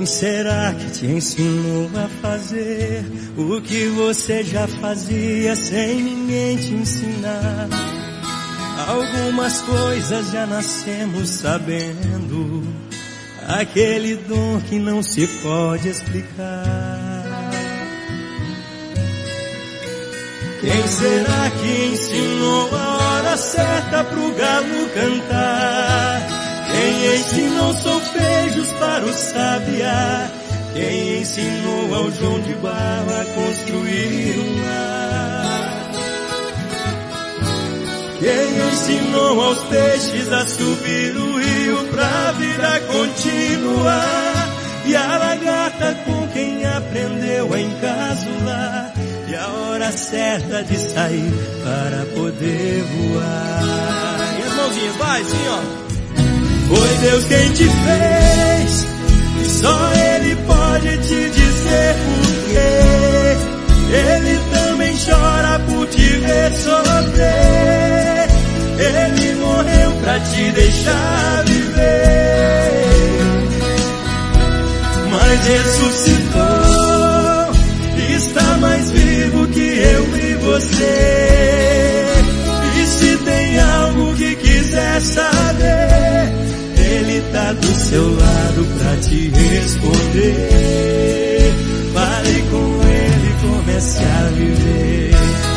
será que te ensinou a fazer o que você já fazia sem ninguém te ensinar? Algumas coisas já nascemos sabendo, aquele dom que não se pode explicar. Quem será que ensinou a hora certa pro galo cantar? Quem ensinou solfejos para o sabiá? Quem ensinou ao João de Barro a construir um lar? Quem ensinou aos peixes a subir o rio pra vida continuar? E a lagarta com quem aprendeu a encasular? E a hora certa de sair para poder voar? E as mãozinhas, vai, sim, ó. Foi Deus quem te fez, e só Ele pode te dizer porquê. Ele também chora por te ver sofrer. Ele morreu pra te deixar viver, mas ressuscitou, está mais vivo que eu e você. E se tem algo que quiser saber, Ele tá do seu lado pra te responder. Fale com Ele, comece a viver.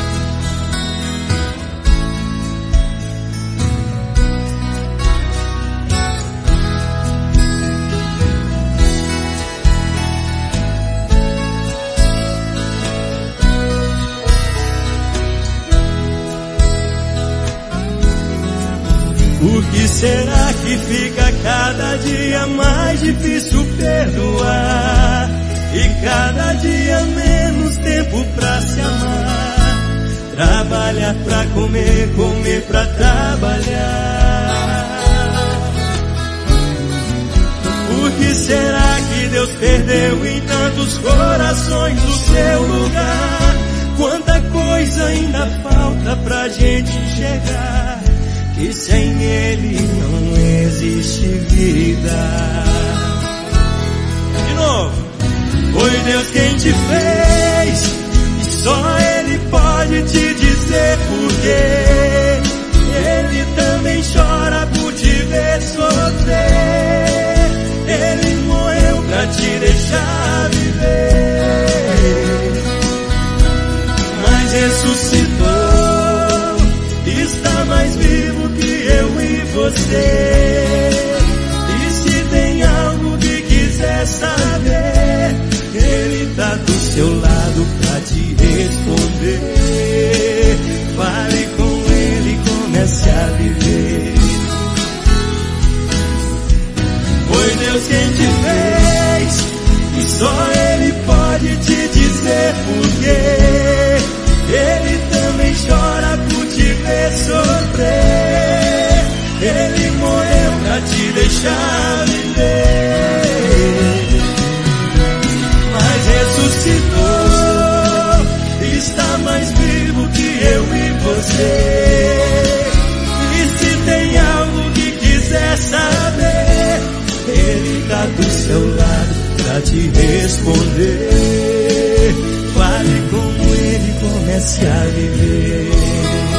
Por que será que fica cada dia mais difícil perdoar? E cada dia menos tempo pra se amar. Trabalhar pra comer, comer pra trabalhar. Por que será que Deus perdeu em tantos corações o seu lugar? Quanta coisa ainda falta pra gente enxergar, que sem Ele não existe vida. De novo. Foi Deus quem te fez, e só Ele pode te dizer porquê. Ele também chora por te ver sofrer. Ele morreu pra te deixar viver, mas ressuscitou, está mais vivo que eu e você. E se tem algo que quiser saber, Ele tá do seu lado pra te responder. Fale com Ele, comece a viver. Foi Deus quem te fez, e só Ele pode te dizer porquê. Ele também chora por te ver sofrer. Ele morreu pra te deixar viver, mas ressuscitou, está mais vivo que eu e você. E se tem algo que quiser saber, Ele tá do seu lado pra te responder. Fale com Ele, comece a viver.